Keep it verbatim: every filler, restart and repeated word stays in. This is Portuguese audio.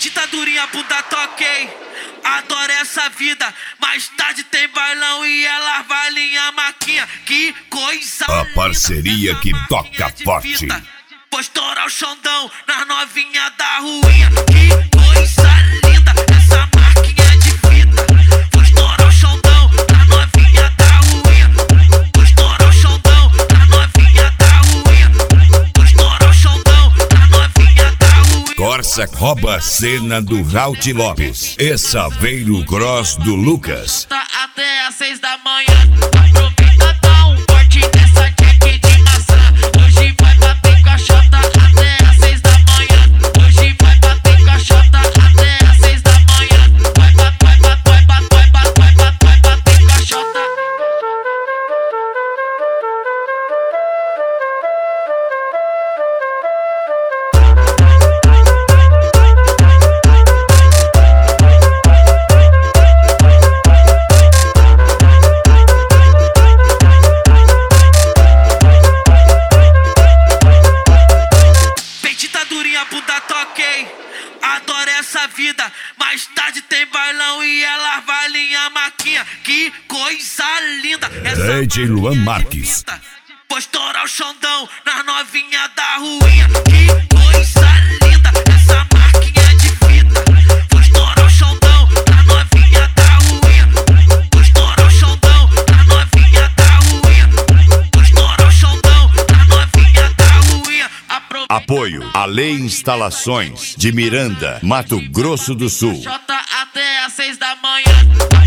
Ditadurinha, bunda toquei. Adoro essa vida. Mais tarde tem bailão e ela vai linha maquinha. Que coisa A parceria que toca forte. Vou estourar o Xandão na novinha da ruinha. Que coisa linda essa marquinha de fita. Vou estourar o Xandão na novinha da ruinha. Vou estourar o Xandão na novinha da ruinha. Vou estourar o Xandão na novinha da ruinha. Corsa rouba a cena do Raut Lopes. E Saveiro Cross do Lucas. Tá até às seis da manhã. Aproveita, dá um corte nessa jack de maçã. Hoje vai bater caixota até às seis da manhã. Hoje vai bater caixota até às seis da manhã. Vai bater, vai bater, vai bater, vai bater, vai bater, vai bater caixota. Bunda toquei, adoro essa vida. Mais tarde tem bailão e ela vai linha maquinha. Que coisa linda essa D J Luan Marques. Vou estourar o Xandão na novinha da ruinha. Que coisa linda essa marquinha de fita. Vou estourar o Xandão na novinha da ruinha. Vou estourar o Xandão na novinha da ruinha. Vou estourar o Xandão na novinha da ruinha. Apoio Ale Instalações de Miranda, Mato Grosso do Sul. Jota até às seis da manhã.